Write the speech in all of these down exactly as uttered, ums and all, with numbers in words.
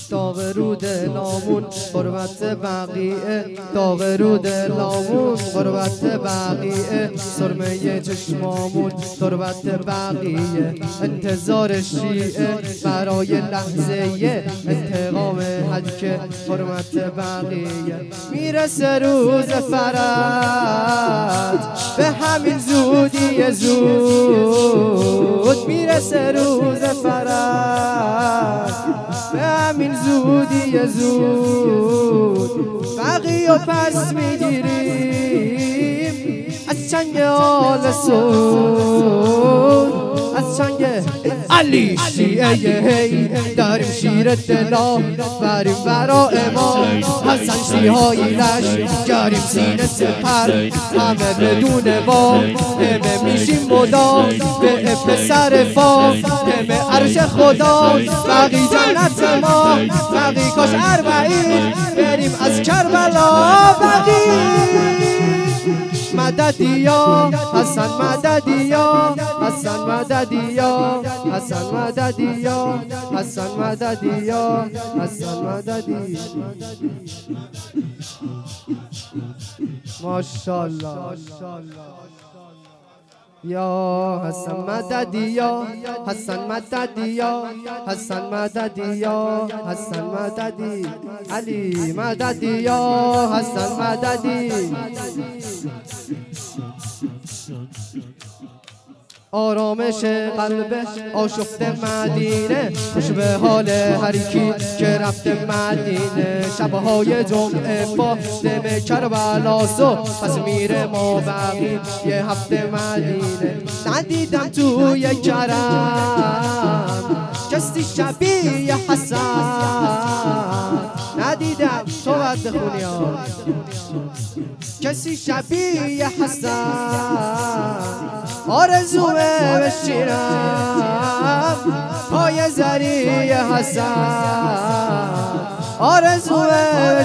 داغ رو دلامون غربت بقیه، داغ رو دلامون غربت بقیه، سرمه چشمامون تربت بقیه، انتظار شیعه برای لحظه انتقام هلک حرمت بقیه. میرسه روز فرج به همین زودی زود، میرسه روز فرج به همین زودی زود، بقیه پس میگیریم از چنگ آل سود، از چنگ علی شیعه داریم شیر دلا بریم برا امام حسن شیعایی لشکریم سینه سپر همه بدون بام، همه میشیم مدام به پسر فام، همه عرش خدا بقی جنت ما، بقی کاش اربعین بریم از کربلا بقی. مددیا حسن مددیا حسن مددیا حسن مددیا حسن مددیا حسن مددی. ماشاءالله یا حسن مددیا حسن مددیا حسن مددیا حسن مددی، علی مددیا حسن مددی. آرامش قلب آشفته مدینه، خوش به حال هر کی که رفته مدینه، شبهای جمعه فاطمه کربلاسو پس میره ما بقی یه هفته مدینه. ندیدم توی کرم کسی شبیه حسن، ندیدم تو باید بخونی ها کسی شبیه حسن، آرزومه بشینم پای زری حسن، آرزومه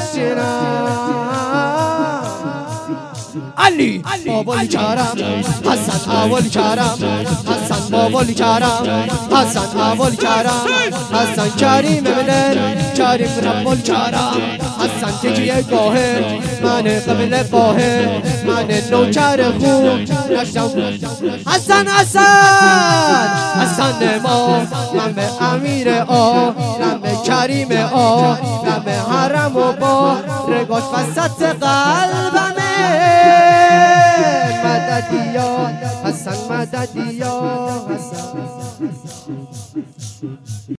بشینم علی بابا کرم حسن اول کرم، حسن بابا کرم حسن اول کرم، حسن کریم ملل کریم رب الکرم، حسن تکیه گاهر من قبل باهر من نوکر خوب نشتم حسن حسن حسن ما، من به امیر آ من به کریم آ من به حرم و با رگاش وسط قلبمه. مددیا حسن مددیا